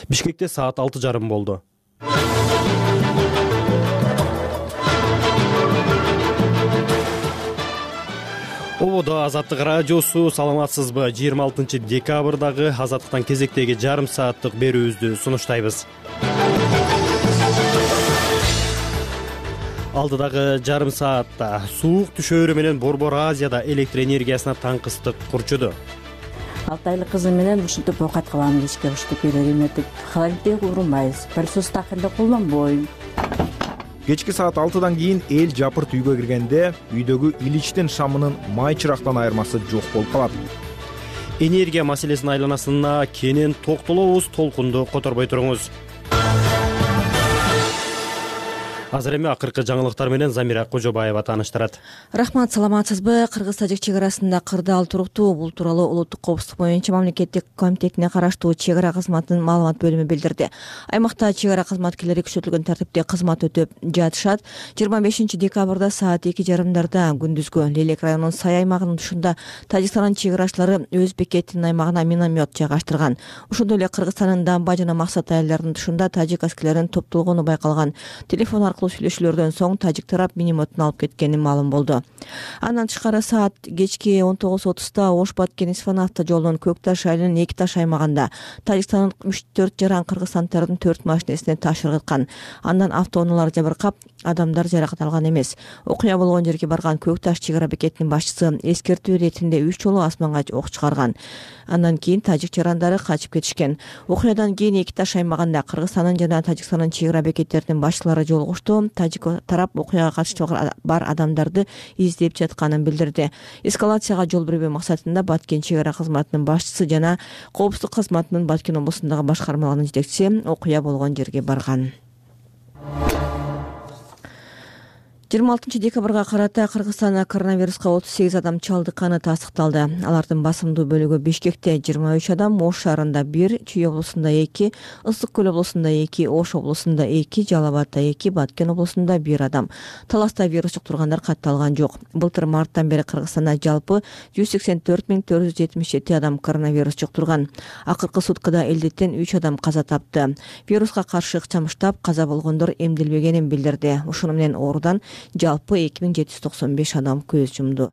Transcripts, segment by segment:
Бишкекте саат 6:30 болду. Ободо Азаттык радиосу, саламатсызбы? 26 декабрдагы Азаттыктан кезектеги жарым сааттык берүүбүздү сунуштайбыз. Алдыдагы жарым саатта суук түшөөрү менен Борбор Азияда электр энергиясына таңкыстык курчуду. 6 айлык кызым менен ушинтип оокат кылам, кечке ушинтип эметип холодильникте курумайбыз. Пылсыз стаканда колдонбойм. Кечки саат 6-дан кийин эл жапырт үйгө киргенде үйдөгү иличтен шамынын май чырактан айырмасы жок болуп калат. Энергия маселесинин айланасына кенен токтолобуз, толкунду которбой туруңуз. Азыр эми акыркы жаңылыктар менен Замира Кожобаева тааныштырат. Рахмат, саламатсызбы? Кыргыз-тажик чек арасында кырдаал туруктуу. Бул тууралуу Улуттук коопсуздук боюнча мамлекеттик комитетине караштуу чек ара кызматынын маалымат бөлүмү билдирди. Аймакта чек ара кызматкерлери күчөтүлгөн тартипте кызмат өтөп жатышат. 25 декабрда саат 2:30 күндүзгө Лелек районунун Сай аймагынын тушунда Тажикстандын чек арачылары өз бекетинин аймагына миномет жайгаштырган. Ошондой эле Кыргызстандын Дамба жана Максат айылдарынын тушунда тажик аскерлеринин топтолгону байкалган. Телефон аркылуу сүйлөшүүлөрдөн соң тажик тарап минометин алып кеткени маалым болду. Андан тышкары саат кечки 19:30 Ош-Баткен Исфан автожолунун Көкташ айылынын Эки Таш аймагында Тажикстандын 3-4 жаран кыргызстандардын 4 машинесине таш ыргыткан. Андан автоунаалар жабыркап, адамдар жаракат алган эмес. Окуя болгон жерге барган Көкташ чек ара бекетинин башчысы эскертүү иретинде 3 жолу асманга ок чыгарган. Андан кийин тажик жарандары качып кетишкен. Окуядан кийин Эки Таш аймагында Кыргызстандын жана Тажикстандын чек ара бекеттеринин башчылары жолугушту. Тажик тарап окуяга катыштуу бар адамдарды издеп жатканын билдирди. Эскалацияга жол бербөө максатында Баткен чек ара кызматынын башчысы жана коопсуздук кызматынын Баткен облусундагы башкармаларынын жетекчиси окуя болгон жерге барган. 26 декабрга карата Кыргызстанда коронавируска 38 адам чалдыкканы тастыкталды. Алардын басымдуу бөлүгү Бишкекте 23 адам, Ош шаарында 1, Чүй облусунда 2, Ысык көл облусунда 2, Ош облусунда 2, Жалал Абадта 2, Баткен облусунда 1 адам. Таласта вирус жуктургандар катталган жок. Былтыр марттан бери Кыргызстанда жалпы 184 477 адам коронавирус жуктурган. Акыркы суткада элдиктен 3 адам каза тапты. Вируска каршы ыкчамыштап каза болгондор эмдилбегенин билдирди. Ошону менен оорудан жалпы 2795 адам көз жумду.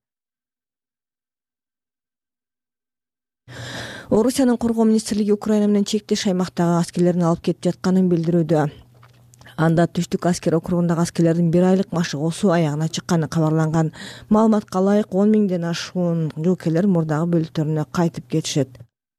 Орусиянын коргоо министрлиги Украина менен чектеш аймактагы аскерлерин алып кетип жатканын билдирүүдө. Анда Түштүк аскер округундагы аскерлердин 1 айлык машыгуусу аягына чыкканы кабарланган. Маалыматка ылайык 10 миңден ашуун жолкерлер мурдагы бөлүктөрүнө кайтып кетишет.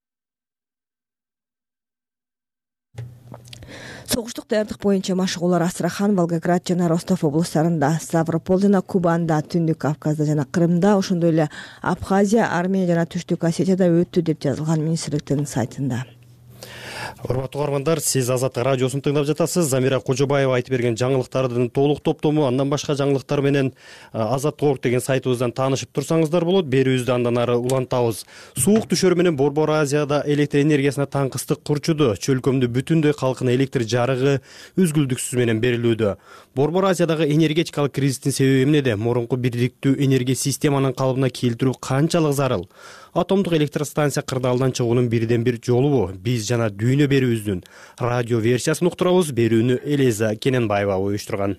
Согуштук даярдык боюнча машыгуулар Астрахан, Волгоград жана Ростов облустарында, Ставрополь жана Кубанда, Түндүк Кавказда жана Крымда, ошондой эле Абхазия, Армения жана Түштүк Осетияда өттү деп жазылган министрликтин сайтында. Урматтуу угармандар, сиз Азаттык радиосун тыңдап жатасыз. Замира Кожобаева айтып берген жаңылыктардын толук топтому, андан башка жаңылыктар менен Азаттык деген сайтыбыздан таанышып турсаңыздар болот. Берүүбүздү андан ары улантабыз. Суук түшөөрү менен Борбор Азияда электр энергиясына таңкыстык курчуду. Чөлкөмдү бүтүндөй калкына электр жарыгы үзгүлдүксүз менен берилүүдө. Борбор Азиядагы энергетикалык кризистин себеби эмнеде? Мурунку бирдиктүү энергия системанын калыбына келтирүү канчалык зарыл? Атомдук электростанция кырдаалдан чыгуунун бирден бир жолубу? Биз жана дүйнө берүүбүздүн радио версиясын уктурабыз. Берүүнү Элиза Кененбаева уюштурган.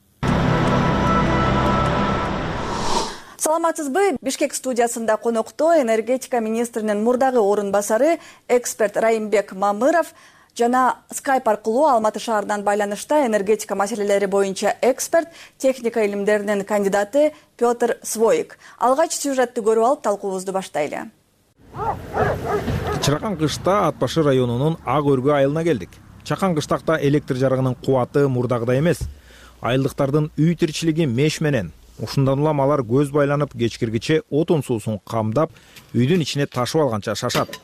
Саламатсызбы? Бишкек студиясында конокто энергетика министринин мурдагы орун басары эксперт Райымбек Мамыров жана скайп аркылуу Алматы шаарынан байланышта энергетика маселелери боюнча эксперт, техника илимдеринин кандидаты Петр Своик. Алгач сюжетти көрүп алып талкуубузду баштайлы. Чыракан кышта Ат башы районунун Ак Өргө айылына келдик. Чакан кыштакта электр жарыгынын кубаты мурдагыдай эмес. Айылдыктардын үй тиричилиги меш менен. Ушундан улам алар көз байланып кечкиргиче отун суусун камдап, үйдүн ичине ташып алганча шашат.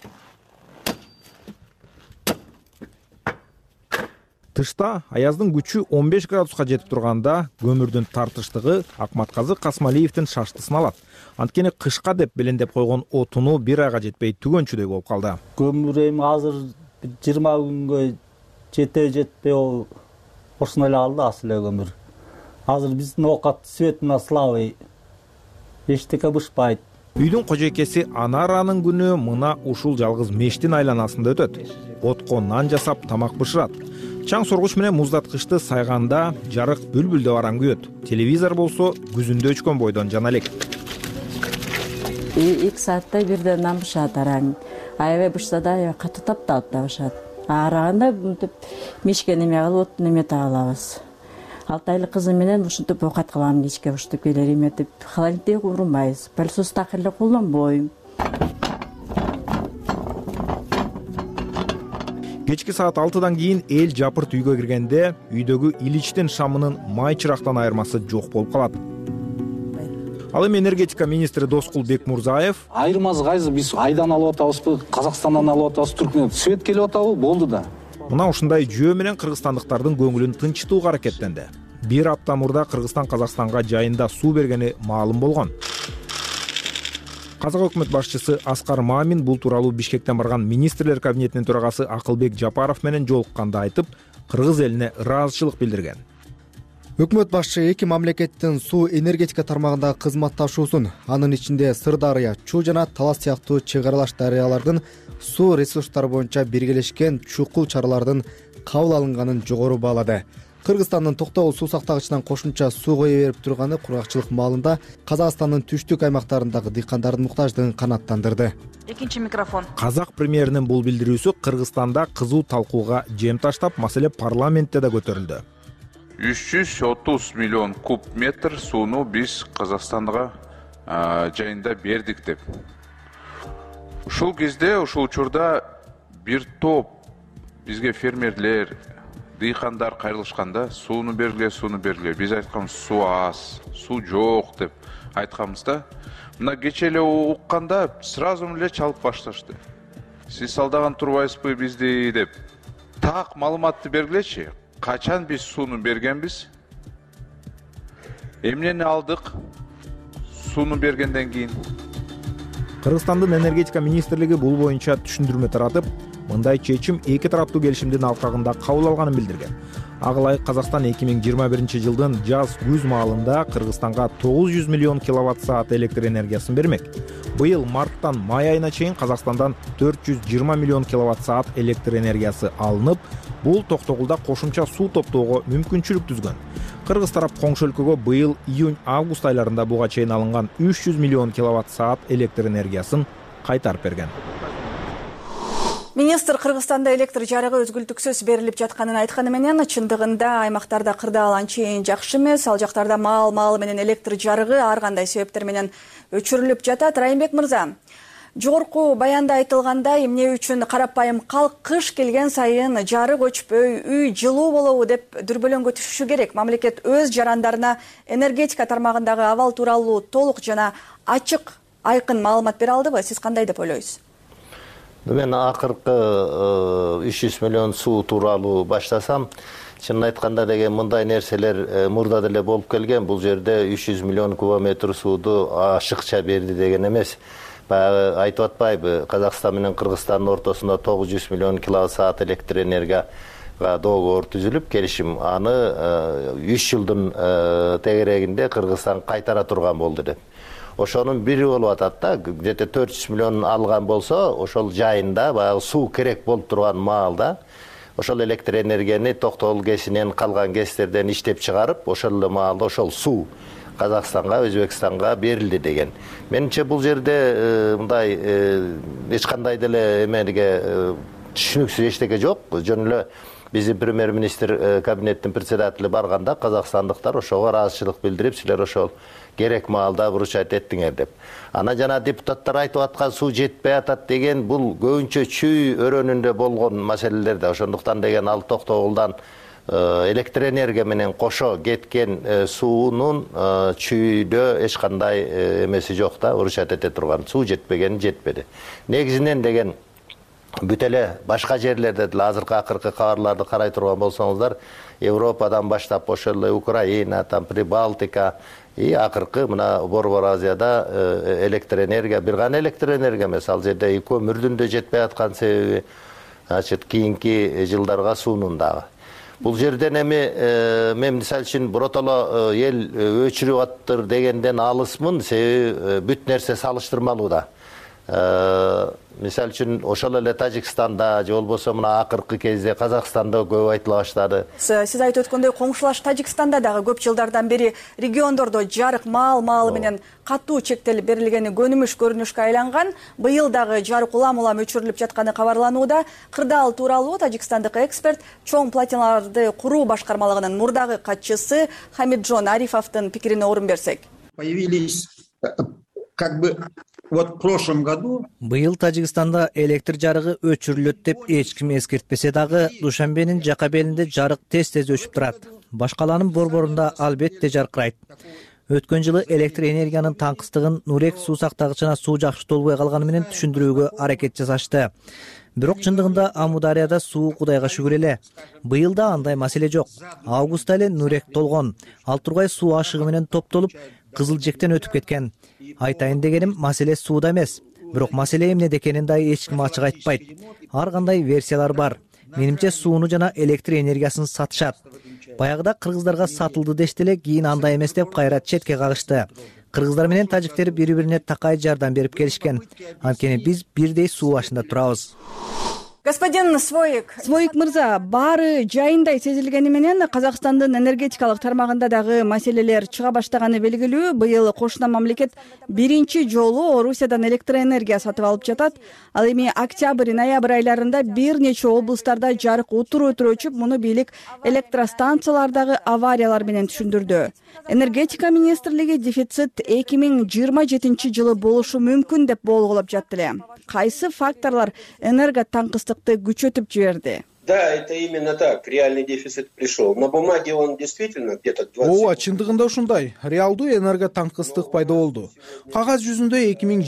Тышта аяздын күчү 15 градуска жетип турганда көмүрдүн тартыштыгы Акматказы Касмалиевдин шаштысын алат. Анткени кышка деп белендеп койгон отуну 1 айга жетпей түгөнчүдөй болуп калды. Көмүр эми азыр 20 күнгө жетпей ошондой эле калды асыл эле көмүр. Азыр биздин оокат светине слабый. Эчтеке бышпайт. Үйдүн кожойкеси Анаранын күнү мына ушул жалгыз мештин айланасында өтөт. Отко нан жасап тамак бышырат. Чаң соргуч менен муздаткычты сайганда жарык бүлбүлдө бараң күйөт. Телевизор болсо күзүндө өчкөн бойдон жана элек. 2 саатта бирден нан бышат араң. Аябай бышса да аябай катуу тапталып да бышат. Аараганда мынтип мешке неме кылып от неме таалабыз. 6 айлык кызым менен ушинтип оокат кылам кечке ушинтип келер эметип холодильникте урунбайбыз. Пылсыз так эле колдонбойм. Кечки саат 6-дан кийин эл жапырт үйгө киргенде үйдөгү иличтин шамынын май чырактан айырмасы жок болуп калат. Ал эми энергетика министри Доскул Бекмурзаев айырмасы кайсы, биз айдан алып атабызбы, Казакстандан алып атабыз, Түркменден свет келип атабы, болду да. Мына ушундай жөө менен кыргызстандыктардын көңүлүн тынчытууга аракеттенди. Бир апта мурда Кыргызстан Казакстанга жайында суу бергени маалым болгон. Казак өкмөт башчысы Аскар Мамин бул тууралуу Бишкектен барган министрлер кабинетинин төрагасы Акылбек Жапаров менен жолукканда айтып, кыргыз элине ыраазычылык билдирген. Өкмөт башчы эки мамлекеттин суу энергетика тармагындагы кызматташуусун, анын ичинде Сырдарыя, Чуу жана Талас сыяктуу чек аралаш дарыялардын суу ресурстары боюнча биргелешкен чукул чаралардын кабыл алынганын жогору баалады. Кыргызстандын токтогул суу сактагычынан кошумча суу кое берип турганы кургакчылык маалында Казакстандын түштүк аймактарындагы дыйкандардын муктаждыгын канааттандырды. Экинчи микрофон. Казак премьеринин бул билдирүүсү Кыргызстанда кызуу талкууга жем таштап, маселе парламентте да көтөрүлдү. 330 миллион куб метр сууну биз Казакстанга жайында бердик деп. Ушул кезде, ушул учурда бир топ бизге фермерлер, дыйкандар кайрылышканда сууну бергиле. Биз айтканбыз суу аз, суу жок деп айтканбыз. Мына кече эле укканда сразу эле чалып башташты. Сиз алдаган турбайсызбы бизди деп. Так маалыматты бергилечи. Качан биз сууну бергенбиз? Эмнени алдык? Сууну бергенден кийин. Кыргызстандын энергетика министрлиги бул боюнча түшүндүрмө таратып, мындай чечим эки тараптуу келишимдин алкагында кабыл алганын билдирген. Ага ылайык Казакстан 2021 жылдын жаз-күз маалында Кыргызстанга 900 миллион киловатт саат электр энергиясын бермек. Быйыл марттан май айына чейин Казакстандан 420 миллион киловатт саат электр энергиясы алынып, бул токтогулда кошумча суу топтоого мүмкүнчүлүк түзгөн. Кыргыз тарап коңшу өлкөгө быйыл июнь-август айларында буга чейин алынган 300 миллион киловатт саат электр энергиясын кайтарып берген. Министр Кыргызстанда электр жарыгы өзгүлтүксүз берилип жатканын айтканы менен, чындыгында аймактарда кырдаал анчейин жакшы эмес, ал жактарда маал менен электр жарыгы ар кандай себептер менен өчүрүлүп жатат. Райымбек мырза, жогорку баянда айтылгандай, эмне үчүн карапайым калк кыш келген сайын жарык өчпөй, үй жылуу болобу деп дүрбөлөңгө түшүшү керек. Мамлекет өз жарандарына энергетика тармагындагы абал тууралуу толук жана ачык, айкын маалымат бере алдыбы? Сиз кандай деп ойлойсуз? Мен акыркы 300 миллион суу тууралуу баштасам, чынын айтканда деген мындай нерселер мурда деле болуп келген. Бул жерде 300 миллион кубометр сууду ашыкча берди деген эмес. Баягы айтып атпайбы, Казакстан менен Кыргызстандын ортосунда 900 миллион киловатт саат электр энергияга доогор түзүлүп, келишим аны 3 жылдын тегерегинде Кыргызстан кайтара турган болду деп. Ошонун бири болуп атат да, где-то 400 миллион алган болсо, ошол жайында баягы суу керек болуп турган маалда ошол электр энергияны токтогул кесинен калган кестерден иштеп чыгарып, ошол эле маалда ошол суу Казакстанга, Өзбекстанга берилди деген. Менимче бул жерде мындай эч кандай деле эмелге түшүнүксүз эчтеке жок. Жөн эле биздин премьер-министр кабинеттин председатели барганда казакстандыктар ошого ыраазычылык билдирип, силер ошол керек маалда выручать эттиңер деп. Ана жана депутаттар айтып аткан суу жетпей атат деген бул көбүнчө чүй өрөөнүндө болгон маселелерде. Ошондуктан деген ал токтогулдан электр энергия менен кошо кеткен суунун чүйдө эч кандай эмеси жок да, выручать эте турган. Суу жетпеген жетпеди. Негизинен деген бүт эле башка жерлерде деле азыркы акыркы кабарларды карай турган болсоңуздар, Европадан баштап ошол эле Украина, там Прибалтика и акыркы мына Борбор Азияда электр энергия, бир гана электр энергия эмес, ал жерде көмүрдүн да жетпей аткан себеби, кийинки жылдарга суунун дагы. Бул жерден эми мен мисалы үчүн биротоло эл өчүрүп аттыр дегенден алысмын, себеби бүт нерсе салыштырмалуу да. Мисалы үчүн ошол эле Тажикстанда же болбосо мына акыркы кезде Казакстанда көп айтыла баштады. Сиз айтып өткөндөй коңшулаш Тажикстанда дагы көп жылдардан бери региондордо жарык маалы менен катуу чектелип берилгени көрүнүшкө айланган. Быйыл дагы жарык улам өчүрүлүп жатканы кабарланууда. Кырдаал тууралуу тажикстандык эксперт чоң платиналарды куруу башкармалыгынын мурдагы катчысы Хамиджон Арифовдун пикирине орун берсек. Появились вот в прошлом году быйыл Тажикстанда электр жарыгы өчүрүлөт деп эч ким эскертпесе дагы, Душанбенин жака белинде жарык тез өчүп турат. Башкаланын борборунда албетте жаркырайт. Өткөн жылы электр энергиянын таңкыстыгын Нурек суу сактагычына суу жакшы толбой калганы менен түшүндүрүүгө аракет жасашты. Бирок чындыгында Амударияда суу Кудайга шүгүр эле. Быйыл да андай маселе жок. Августта эле Нурек толгон. Ал тургай суу ашыгы менен топтолуп, кызыл жектен өтүп кеткен. Айтайын дегеним, маселе сууда эмес. Бирок маселе эмнеде экенин да эч ким ачык айтпайт. Ар кандай версиялар бар. Менимче сууну жана электр энергиясын сатышат. Баягыда кыргыздарга сатылды дешти эле, кийин андай эмес деп кайра четке кагышты. Кыргыздар менен тажиктер бири-бирине такай жардам берип келишкен. Анткени биз бирдей суу башында турабыз. Господин Своик мырза, баары жайындай сезилгени менен Казакстандын энергетикалык тармагында дагы маселелер чыга баштаганы белгилүү. Быйыл кошуна мамлекет биринчи жолу Орусиядан электроэнергия сатып алып жатат. Ал эми октябрь, ноябрь айларында бир нече облустарда жарык утур өчүп, муну бийлик электростанциялардагы авариялар менен түшүндүрдү. Энергетика министрлиги дефицит 2027 жылы болушу мүмкүн деп болгулап жатты эле. Кайсы факторлор энерго таңкыстыкты күчөтүп жиберди? Да, это именно так. Реальный дефицит пришел. На бумаге он действительно где-то 20. Ооба, чындыгында ушундай. Реалдуу энерго таңкыстык пайда болду. Кагаз жүзүндө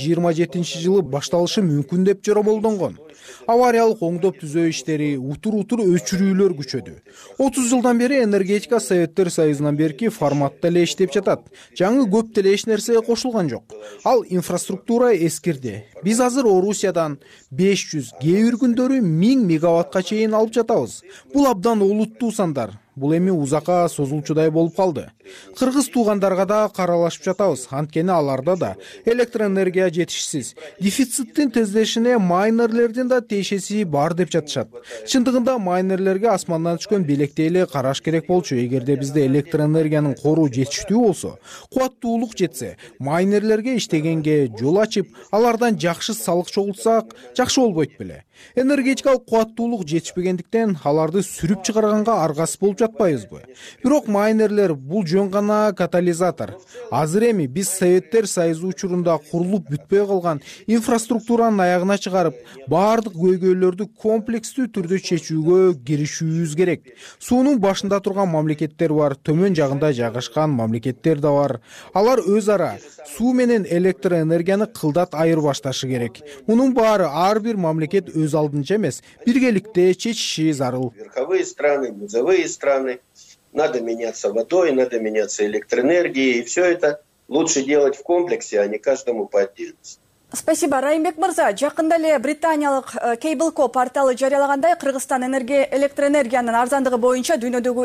2027 жылы башталышы мүмкүн деп жоромолдонгон. Авариялык оңдоп түзөө иштери, утур өчүрүүлөр күчөдү. 30 жылдан бери энергетика Советтер Союзунан берки форматта эле иштеп жатат. Жаңы көп деле эч нерсе кошулган жок. Ал инфраструктура эскирди. Биз азыр Орусиядан 500, кээ бир күндөрү 1000 мегаваттка чейин алып жатабыз. Бул абдан олуттуу сандар. Бул эми узакка созулчудай болуп калды. Кыргыз туугандарга да каралашып жатабыз. Анткени аларда да электроэнергия жетишсиз. Дефициттин тездешине майнерлердин да тиешеси бар деп жатышат. Чындыгында майнерлерге асмандан түшкөн белектей эле караш керек болчу. Эгерде бизде электроэнергиянын кору жетиштүү болсо, кубаттуулук жетсе, майнерлерге иштегенге жол ачып, алардан жакшы салык чогултсак, жакшы болбойт беле? Энергетикалык кубаттуулук жетишпегендиктен аларды сүрүп чыгарганга аргасыз болуп жатпайбызбы? Бирок майнерлер бул жөн гана катализатор. Азыр эми биз Советтер Союзу учурунда курулуп бүтпөй калган инфраструктуранын аягына чыгарып, баардык көйгөйлөрдү комплекстүү түрдө чечүүгө киришүүбүз керек. Суунун башында турган мамлекеттер бар, төмөн жагында жайгашкан мамлекеттер да бар. Алар өз ара суу менен электроэнергияны кылдат айыр башташы керек. Мунун баары ар бир мамлекет өз алдынча эмес, биргеликте чечиши зарыл. Верховые страны, низовые страны. Надо меняться водой, надо меняться электроэнергией. И все это лучше делать в комплексе, а не каждому по отдельности. Спасибо, Райымбек мырза. Жакында эле британиялык Cable.co порталы жарыялагандай, Кыргызстан электроэнергиянын арзандыгы боюнча дүйнөдөгү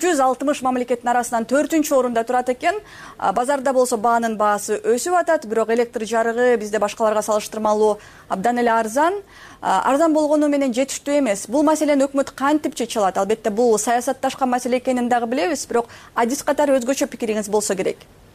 260 мамлекеттин арасынан 4-чү орунда турат экен. Базарда болсо баанын баасы өсүп атат, бирок электр жарыгы бизде башкаларга салыштырмалуу абдан эле арзан. Арзан болгону менен жетиштүү эмес. Бул маселени өкмөт кантип чече алат? Албетте бул саясатташкан маселе экенин дагы билебиз, бирок адис катары өзгөчө пикириңиз болсо керек.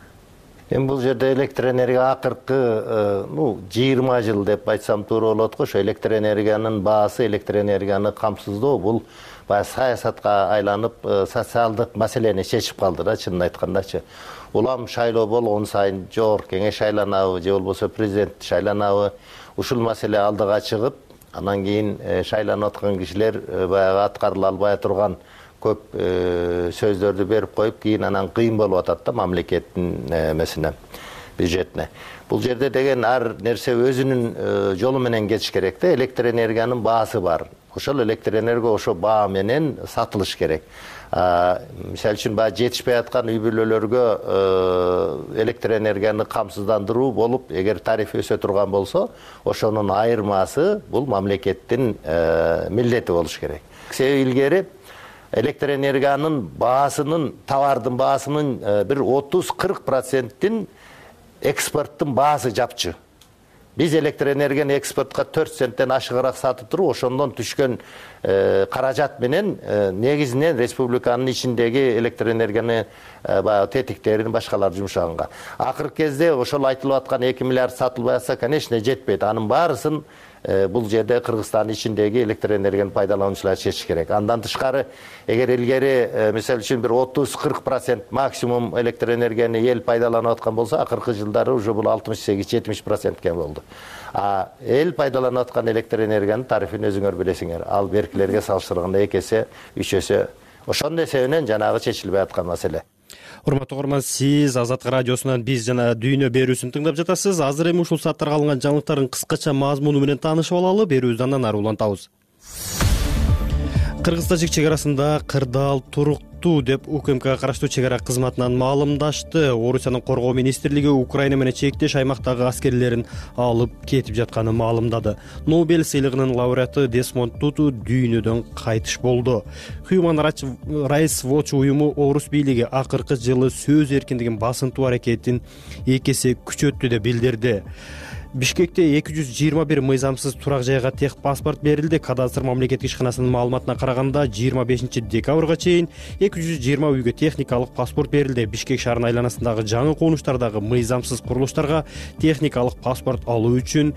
Эми бул жерде электроэнергия акыркы 20 жыл деп айтсам туура болот го. Ошо электроэнергиянын баасы, электроэнергияны камсыздоо бул баягы саясатка айланып, социалдык маселени чечип калды да, чынын айткандачы. Улам шайлоо болгон сайын жогорку кеңеш шайланабы же болбосо президент шайланабы, ушул маселе алдыга чыгып, анан кийин шайланып аткан кишилер баягы аткарыла албай турган көп сөздөрдү берип коюп, кийин анан кыйын болуп атат да мамлекеттин эмесине, бюджетине. Бул жерде деген ар нерсе өзүнүн жолу менен кетиш керек да. Электроэнергиянын баасы бар. Ошол электроэнергия ошо баа менен сатылыш керек. Мисалы үчүн баягы жетишпей аткан үй бүлөлөргө электроэнергияны камсыздандыруу болуп, эгер тариф өсө турган болсо, ошонун айырмасы бул мамлекеттин милдети болуш керек. Себеби илгери электр энергиянын баасынын, товардын баасынын бир 30-40%-ин экспорттун баасы жапчы. Биз электр энергияны экспортко 4 центтен ашыгыраак сатып туруп, ошондон түшкөн каражат менен негизинен республиканын ичиндеги электр энергияны тетиктерин башкалар жумшаганга. Акыркы кезде ошол айтылып аткан 2 миллиард сатылбай атса, конечно, жетпейт. Анын баарысын бул жерде Кыргызстандын ичиндеги электр энергияны пайдалануучулар чечиш керек. Андан тышкары, эгер илгери мисалы үчүн бир 30-40% максимум электр энергияны эл пайдаланып аткан болсо, акыркы жылдары уже бул 68-70%ке болду. Эл пайдаланып аткан электр энергиянын тарифин өзүңөр билесиңер. Ал беркилерге салыштырганда 2 эсе, 3 эсе. Ошондой себептен жанагы чечилбей аткан маселе. Урматтуу угарман, сиз Азаттык радиосунан биз жана дүйнө берүүсүн тыңдап жатасыз. Азыр эми ушул сааттарга алынган жаңылыктардын кыскача мазмуну менен таанышып алалы. Берүүбүздү андан ары улантабыз. Кыргыз-тажик чек арасында кырдаал туруктуу деп УКМКга караштуу чек ара кызматынан маалымдашты. Орусиянын коргоо министрлиги Украина менен чектеш аймактагы аскерлерин алып кетип жатканын маалымдады. Нобель сыйлыгынын лауреаты Десмонд Туту дүйнөдөн кайтыш болду. Human Rights Watch уюму Орус бийлиги акыркы жылы сөз эркиндигин басынтуу аракетин 2 эсе күчөттү деп билдирди. Бишкекте 221 мыйзамсыз турак жайга тех паспорт берилди. Кадастр мамлекеттик ишканасынын маалыматына караганда 25 декабрга чейин 220 үйгө техникалык паспорт берилди. Бишкек шаарынын айланасындагы жаңы конуштардагы мыйзамсыз курулуштарга техникалык паспорт алуу үчүн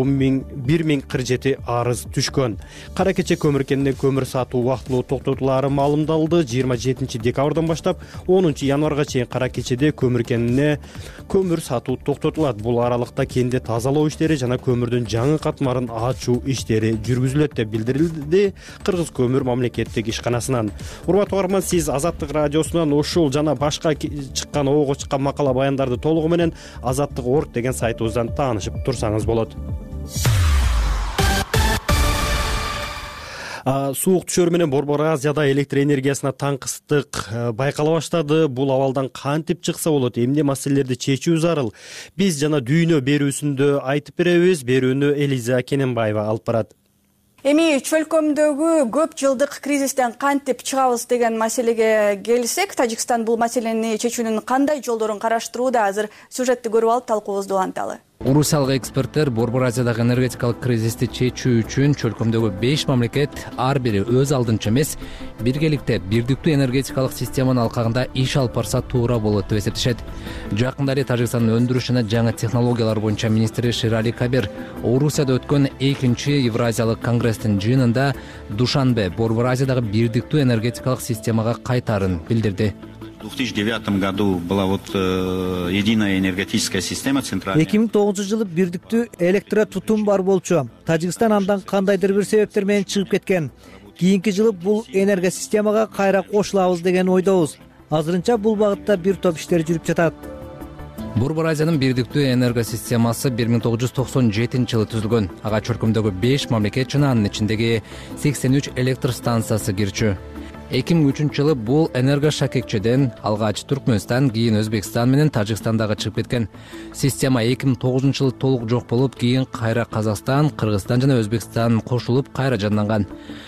1047 арыз түшкөн. Кара кече көмүр кенинен көмүр сатуу убактылуу токтотулаары маалымдалды. 27 декабрдан баштап 10 январга чейин кара кечеде көмүр кенине көмүр сатуу токтотулат. Бул аралыкта кенде тазалоо иштери жана көмүрдүн жаңы катмарын ачуу иштери жүргүзүлөт деп билдирилди Кыргыз көмүр мамлекеттик ишканасынан. Урматтуу угарман, сиз Азаттык радиосунан ушул жана башка чыккан ого чыккан макала баяндарды толугу менен azаттык.org деген сайтыбыздан таанышып турсаңыз болот. Суук түшөрү менен Борбор Азияда электр энергиясына таңкыстык байкала баштады. Бул абалдан кантип чыкса болот? Эмне маселелерди чечүү зарыл? Биз жана дүйнө берүүсүндө айтып беребиз. Берүүнү Элиза Кененбаева алып барат. Эми чөлкөмдөгү көп жылдык кризистен кантип чыгабыз деген маселеге келсек, Тажикстан бул маселени чечүүнүн кандай жолдорун караштырууда? Азыр сюжетти көрүп алып талкуубузду уланталы. Орусиялык эксперттер Борбор Азиядагы энергетикалык кризисти чечүү үчүн чөлкөмдөгү 5 мамлекет ар бири өз алдынча эмес, биргеликте бирдиктүү энергетикалык системанын алкагында иш алып барса туура болот деп эсептешет. Жакында эле Тажикстандын өндүрүш жана жаңы технологиялар боюнча министри Ширали Кабир Орусияда өткөн 2-чи Евразиялык конгресстин жыйынында Душанбе Борбор Азиядагы бирдиктүү энергетикалык системага кайтаарын билдирди. В 2009 году была единая энергетическая система центральная. 2009 жылы бирдиктүү электротутум бар болчу. Тажикстан андан кандайдыр бир себептер менен чыгып кеткен. Кийинки жылы бул энергия системага кайра кошулабыз деген ойдобуз. Азырынча бул багытта бир топ иштер жүрүп жатат. Борбор Азиянын бирдиктүү энергия системасы 1997 жылы түзүлгөн. Ага чөлкөмдөгү 5 мамлекет жана анын ичиндеги 83 электр станциясы кирчү. 2003 жылы бул энергия шакекчеден алгач Түркмөнстан, кийин Өзбекстан менен Тажикстан дагы чыгып кеткен. Система 2009 жылы толук жок болуп, кийин кайра Казакстан, Кыргызстан жана Өзбекстан кошулуп кайра жанданган.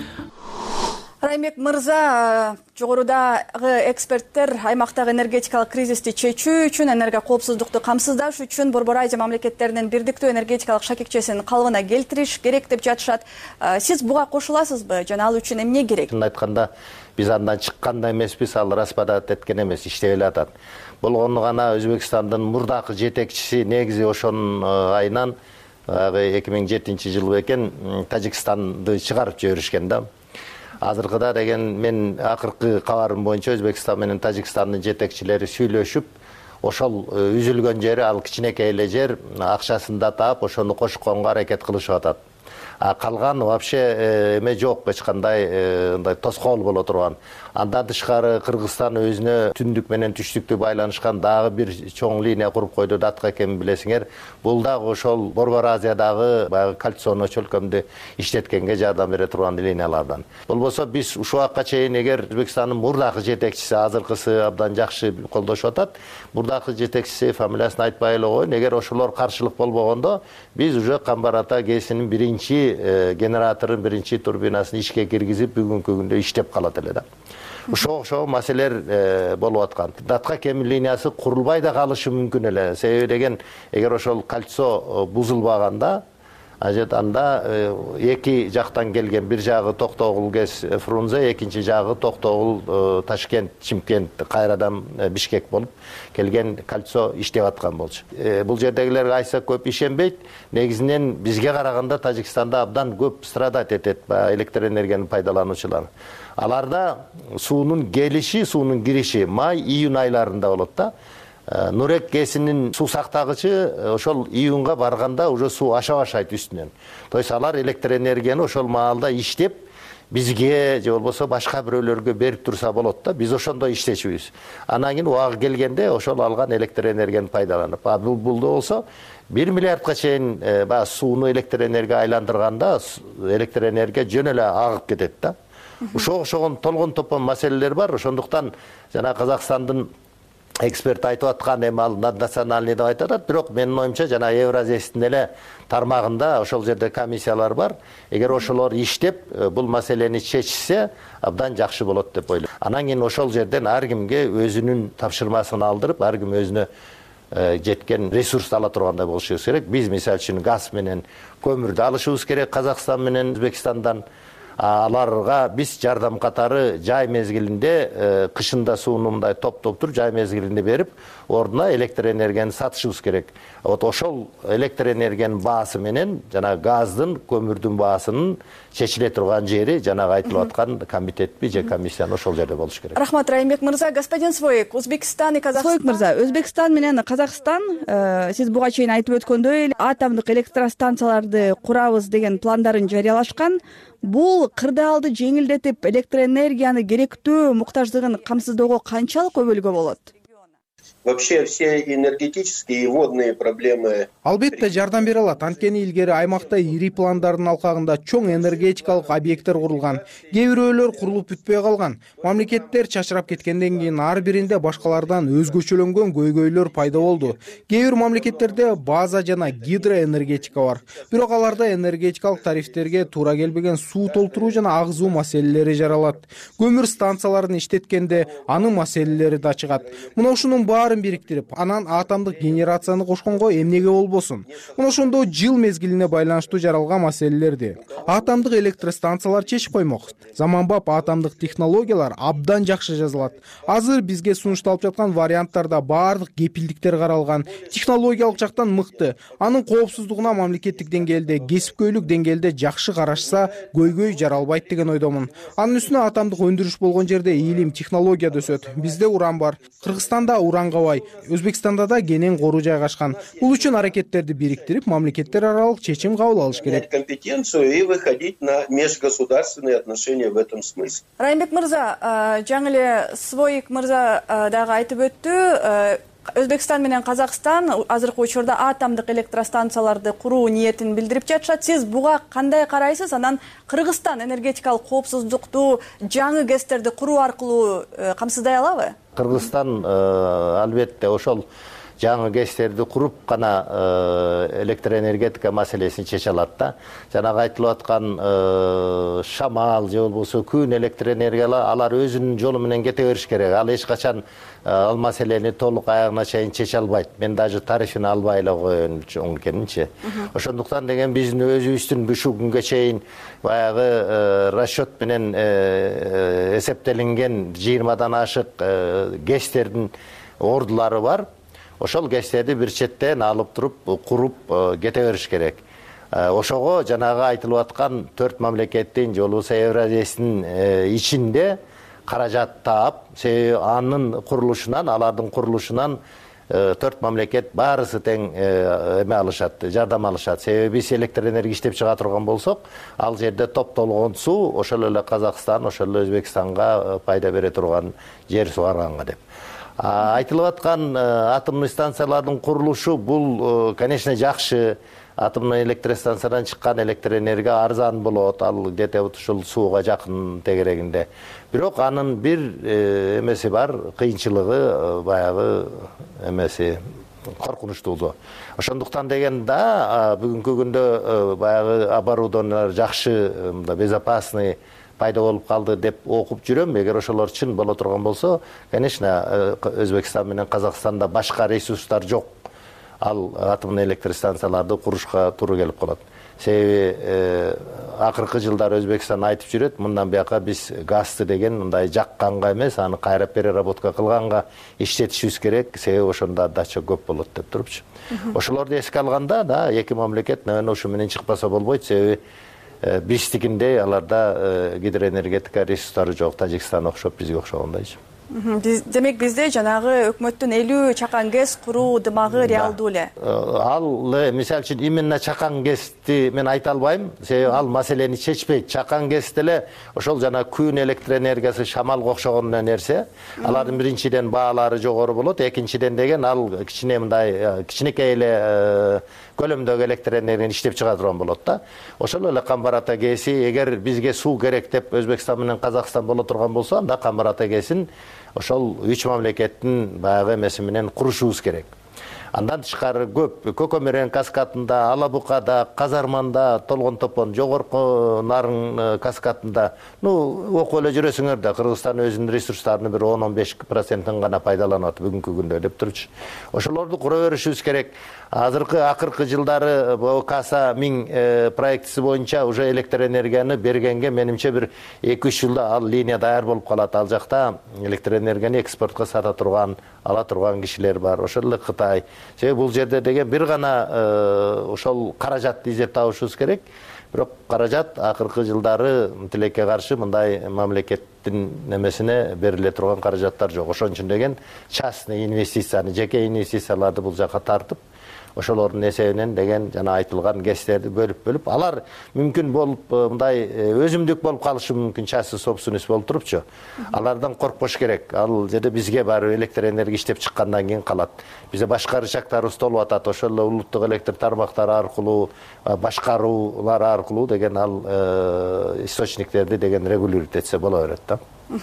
Раймбек мырза, жогорудагы эксперттер аймактагы энергетикалык кризисти чечүү үчүн, энергия коопсуздукту камсыздаш үчүн Борбор Азия мамлекеттеринин бирдиктүү энергетикалык шакекчесин калыбына келтириш керек деп жатышат. Сиз буга кошуласызбы жана ал үчүн эмне керек? Айтканда биз андан чыккан да эмеспиз, ал распадат эткен эмес, иштеп эле атат. Болгону гана Өзбекстандын мурдакы жетекчиси негизи ошонун айынан 2007-жылы экен Тажикстанды чыгарып жиберишкен да. Азыркыда деген мен акыркы кабарым боюнча Өзбекстан менен Тажикстандын жетекчилери сүйлөшүп, ошол үзүлгөн жери, ал кичинекей эле жер, акчасын да таап, ошону кошконго аракет кылышып атат. Калган вообще эме жок, эч кандай тоскоол боло турган. Андан тышкары Кыргызстан өзүнө түндүк менен түштүктү байланышкан дагы бир чоң линия куруп койду, датка экенин билесиңер. Бул дагы ошол Борбор Азиядагы баягы кольцону чөлкөмдү иштеткенге жардам бере турган линиялардан. Болбосо биз ушул убакка чейин эгер Өзбекстандын мурдакы жетекчиси, азыркысы абдан жакшы колдошуп атат, мурдакы жетекчиси фамилиясын айтпай эле коеюн, эгер ошолор каршылык болбогондо, биз уже Камбар ата ГЭСинин биринчи генератордун биринчи турбинасын ишке киргизип бүгүнкү күндө иштеп калат эле да. Ошол маселелер болуп аткан. Датка кемир линиясы курулбай да калышы мүмкүн эле. Себеби деген эгер ошол кольцо бузулбаганда анда эки жактан келген, бир жагы Токтогул КЭС Фрунзе, экинчи жагы Токтогул Ташкент, Чимкент, кайрадан Бишкек болуп келген кольцо иштеп аткан болчу. Бул жердегилер кайсы көп ишенбейт. Негизинен бизге караганда Тажикстанда абдан көп страдать этет электр энергияны пайдалануучулар. Аларда суунун келиши, суунун кириши май-июнь айларында болот да. Нурек КЭСинин суу сактагычы ошол июнга барганда уже суу аша баштайт үстүнөн. То есть алар электр энергияны ошол маалда иштеп бизге же болбосо башка бирөөлөргө берип турса болот да. Биз ошондо иштечүбүз. Анан кийин убагы келгенде ошол алган электр энергияны пайдаланып, булда болсо 1 миллиардга чейин сууну электр энергия айландырганда электр энергия жөн эле агып кетет да. Ошого толгон топон маселелер бар. Ошондуктан жана Казакстандын эксперт айтып аткан эми ал наднациональный деп айтат, бирок менин оюмча жана Евразиядин эле тармагында ошол жерде комиссиялар бар. Эгер ошолор иштеп бул маселени чечсе, абдан жакшы болот деп ойлойм. Анан кийин ошол жерден ар кимге өзүнүн тапшырмасын алдырып, ар ким өзүнө жеткен ресурс ала тургандай болушубуз керек. Биз мисалы үчүн газ менен көмүрдү алышыбыз керек Казакстан менен Өзбекстандан. Аларга биз жардам катары жай мезгилинде кышында сууну мындай топтоп туруп жай мезгилинде берип, ордуна электр энергияны сатышыбыз керек. Вот ошол электр энергиянын баасы менен жана газдын, көмүрдүн баасынын чечиле турган жери жанагы айтылып аткан комитетпи же комиссияны ошол жерде болуш керек. Рахмат, Райымбек мырза. Господин Своик, Өзбекстан и Казакстан. Своик мырза, Өзбекстан менен Казакстан сиз буга чейин айтып өткөндөй эле атомдук электростанцияларды курабыз деген пландарын жарыялашкан. Бул кырдаалды жеңилдетип, электр энергияны керектүү муктаждыгын камсыздоого канчалык көбөлгө болот? Вообще все энергетические и водные проблемы. Албетте жардам бере алат. Анткени илгери аймакта ири пландардын алкагында чоң энергетикалык объекттер курулган. Кээ бирөөлөр курулуп бүтпөй калган. Мамлекеттер чачырап кеткенден кийин ар биринде башкалардан өзгөчөлөнгөн көйгөйлөр пайда болду. Кээ бир мамлекеттерде база жана гидроэнергетика бар. Бирок аларда энергетикалык тарифтерге туура келбеген суу толтуруу жана агызуу маселелери жаралат. Көмүр станцияларын иштеткенде анын маселелери да чыгат. Мына ушунун баарын бириктирип, анан атомдук генерацияны кошконго эмнеге болбосун? Мына ошондо жыл мезгилине байланыштуу жаралган маселелерди атомдук электростанциялар чечип коймок. Заманбап атомдук технологиялар абдан жакшы жазылат. Азыр бизге сунушталып жаткан варианттарда баардык кепилдиктер каралган. Технологиялык жактан мыкты. Анын коопсуздугуна мамлекеттик деңгээлде, кесипкөйлүк деңгээлде жакшы карашса, көйгөй жаралбайт деген ойдомун. Анын үстүнө атомдук өндүрүш болгон жерде илим, технология да өсөт. Бизде уран бар. Кыргызстанда уранга бай, Өзбекстанда да кенен кору жайгашкан. Бул үчүн аракеттерди бириктирип, мамлекеттер аралык чечим кабыл алыш керек. Компетенцию и выходить на межгосударственные отношения в этом смысле. Райымбек мырза, жаңы эле Своик мырза дагы айтып өттү. Өзбекстан менен Казакстан азыркы учурда атомдук электростанцияларды куруу ниетин билдирип жатышат. Сиз буга кандай карайсыз? Анан Кыргызстан энергетикалык коопсуздукту жаңы КЭСтерди куруу аркылуу камсыздай алабы? Кыргызстан албетте ошол жаңы КЭСтерди куруп гана электр энергетика маселесин чече алат да. Жанагы айтылып аткан шамал же болбосо күн электр энергиялар алар өзүнүн жолу менен кете бериш керек. Ал эч качан ал маселени толук аягына чейин чече албайт. Мен даже тарифин албай эле коеюн экенинчи. Ошондуктан деген биздин өзүбүздүн ушул күнгө чейин баягы расчет менен эсептелинген 20дан ашык КЭСтердин ордулары бар. Ошол КЭСтерди бир четтен алып туруп, куруп кете бериш керек. Ошого жанагы айтылып аткан 4 мамлекеттин же болбосо Евразиядин ичинде каражат таап, анын курулушунан, алардын курулушунан 4 мамлекет баарысы тең эме алышат, жардам алышат. Себеби биз электр энергия иштеп чыга турган болсок, ал жерде топтолгон суу ошол эле Казакстан, ошол эле Өзбекстанга пайда бере турган жер суарганга деп. Айтылып аткан атомный станциялардын курулушу бул, конечно, жакшы. Атомный электростанциядан чыккан электр энергия арзан болот, ал где-то ушул сууга жакын тегерегинде. Бирок анын бир эмеси бар, кыйынчылыгы баягы эмеси коркунучтуу. Ошондуктан деген да бүгүнкү күндө баягы оборудованиялар жакшы, безопасный пайда болуп калды деп окуп жүрөм. Эгер ошолор чын боло турган болсо, конечно, Өзбекстан менен Казакстанда башка ресурстар жок. Ал атомдуу электр станцияларды курушка туура келип калат. Себеби акыркы жылдары Өзбекстан айтып жүрөт, мындан бияка биз газды деген мындай жакканга эмес, аны кайра переработка кылганга иштетишибиз керек, себеби ошондо отдача көп болот деп турупчу. Ошолорду эске алганда да эки мамлекет ошо менен чыкпаса болбойт, себеби биздикиндей аларда гидроэнергетика ресурстары жок, Тажикстан окшоп, бизге окшогондойчу. Демек бизде жанагы өкмөттүн 50 чакан ГЭС куруу дымагы реалдуу эле. Ал мисалы үчүн именно чакан ГЭСти мен айта албайм, себеби ал маселени чечпейт. Чакан ГЭС деле ошол жана күн электр энергиясы, шамалга окшогон нерсе. Алардын биринчиден баалары жогору болот, экинчиден деген ал кичине мындай кичинекей эле көлөмдөгү электр энергияны иштеп чыга турган болот да. Ошол эле Камбар-Ата ГЭСи эгер бизге суу керек деп Өзбекстан менен Казакстан боло турган болсо, анда Камбар-Ата ГЭСин ошол 3 мамлекеттин баягы эмеси менен курушубуз керек. Андан тышкары көп Көкөмөрөн каскадында, Алабукада, Казарманда, Толгон топон жогорку нарын каскадында, окуп эле жүрөсүңөр да, Кыргызстан өзүнүн ресурстарынын бир 10-15% гана пайдаланат бүгүнкү күндө деп турчу. Ошолорду кура беришибиз керек. Акыркы жылдары Каса 1000 проектиси боюнча уже электр энергияны бергенге менимче бир 2-3 жылда ал линия даяр болуп калат. Ал жакта электр энергияны экспортко сата турган, ала турган кишилер бар. Ошол эле Кытай. Себеби бул жерде деген бир гана ошол каражатты издеп табышыбыз керек. Бирок каражат акыркы жылдары тилекке каршы мындай мамлекеттин немесине бериле турган каражаттар жок. Ошон үчүн деген частный инвестицияны, жеке инвестицияларды бул жака тартып, ошолордун эсебинен деген жана айтылган ГЭСтерди бөлүп, алар мүмкүн болуп мындай өзүмдүк болуп калышы мүмкүн, частный собственность болуп турупчу. Алардан коркпош керек. Ал жерде бизге баары электр энергия иштеп чыккандан кийин калат. Бизде башка рычагдарыбыз толуп атат. Ошол эле улуттук электр тармактары аркылуу, башкаруулар аркылуу деген ал источниктерди деген регулировать этсе боло берет да.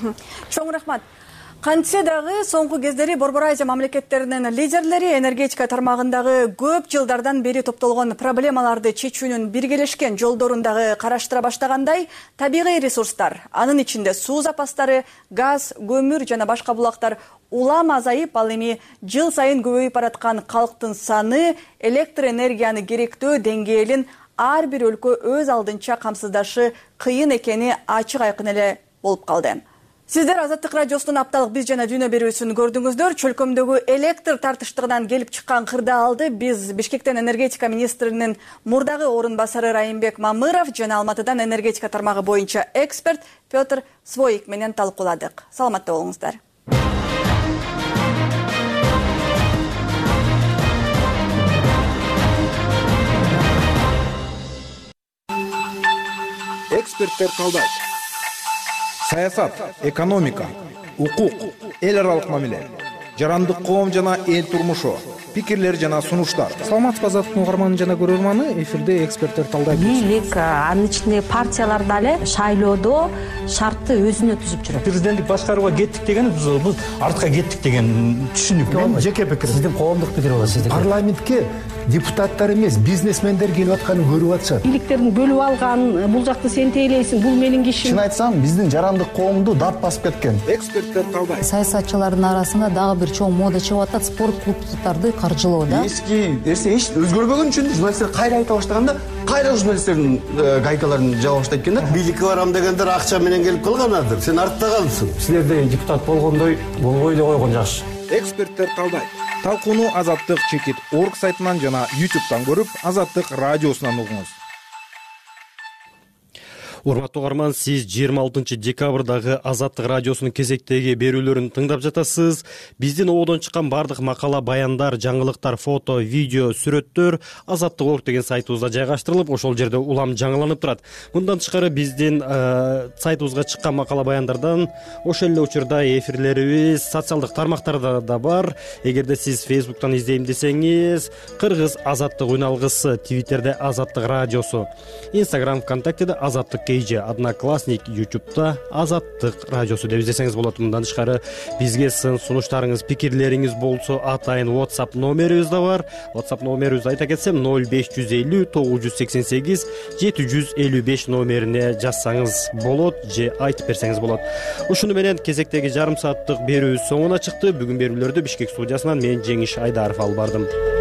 Чоң рахмат. Кантсе дагы соңку кездери Борбор Азия мамлекеттеринин лидерлери энергетика тармагындагы көп жылдардан бери топтолгон проблемаларды чечүүнүн биргелешкен жолдорун дагы караштыра баштагандай, табигый ресурстар, анын ичинде суу запастары, газ, көмүр жана башка булактар улам азайып, ал эми жыл сайын көбөйүп бараткан калктын саны электр энергияны керектөө деңгээлин ар бир өлкө өз алдынча камсыздашы кыйын экени ачык айкын эле болуп калды. Сиздер Азаттык радиосунун апталык биз жана дүйнө берүүсүн көрдүңүздөр. Чөлкөмдөгү электр тартыштыгынан келип чыккан кырдаалды биз Бишкектен энергетика министринин мурдагы орун басары Райымбек Мамыров жана Алматыдан энергетика тармагы боюнча эксперт Петр Своик менен талкууладык. Саламатта болуңуздар. Эксперттер талдайт. Саясат, экономика, укук, эл аралык мамиле, жарандык коом жана эл турмушу, пикирлер жана сунуштар. Саламатсызбы, Азаттыктын угарманы жана көрөрманы, эфирде эксперттер талдайт. Бийлик, анын ичинде партиялар дагы шайлоодо шартты өзүнө түзүп жүрөт. Президенттик башкарууга кеттик деген бул артка кеттик деген түшүнүк. Мен жеке пикир. Сиздин коомдук пикир болот, сиздин. Парламентке депутаттар эмес, бизнесмендер келип атканын көрүп атышат. Бийликтерин бөлүп алган, бул жакты сен тейлейсиң, бул менин кишим. Чын айтсам, биздин жарандык коомду дат басып кеткен. Эксперттер талдайт. Саясатчылардын арасында дагы бир чоң мода чыгып атат, спорт клубдарды каржылоо да. Эски нерсе эч өзгөрбөгөн үчүн журналисттер кайра айта баштаганда, кайра журналисттердин гайкаларын жаба баштайт экен да. Бийликке барам дегендер акча менен келип калганадыр. Сен артта калдың. Силерде депутат болгондой болбой эле койгон жакшы. Эксперттер талдайт. Талкууну Азаттык.org сайтынан жана YouTube'дан көрүп, Азаттык радиосунан угуңуз. Урматтуу угарман, сиз 26 декабрдагы Азаттык радиосунун кезектеги берүүлөрүн тыңдап жатасыз. Биздин ободон чыккан бардык макала, баяндар, жаңылыктар, фото, видео, сүрөттөр Азаттык.org деген сайтыбызда жайгаштырылып, ошол жерде улам жаңыланып турат. Мындан тышкары биздин сайтыбызга чыккан макала, баяндардан ошол эле учурда эфирлерибиз социалдык тармактарда да бар. Эгерде сиз Facebook'тан издейм десеңиз, Кыргыз Азаттык үн алгысы, Twitter'де Азаттык радиосу, Instagram, ВКонтактеде Азаттык же Одноклассник, YouTube'да Азаттык радиосу деп издесеңиз болот. Мындан тышкары бизге сын сунуштарыңыз, пикирлериңиз болсо, атайын WhatsApp номерибиз да бар. WhatsApp номерибизди айта кетсем 0550 988 755 номерине жазсаңыз болот же айтып берсеңиз болот. Ушуну менен кезектеги жарым сааттык берүүбүз соңуна чыкты. Бүгүн берүүлөрдү Бишкек студиясынан мен Жеңиш Айдаров алып бардым.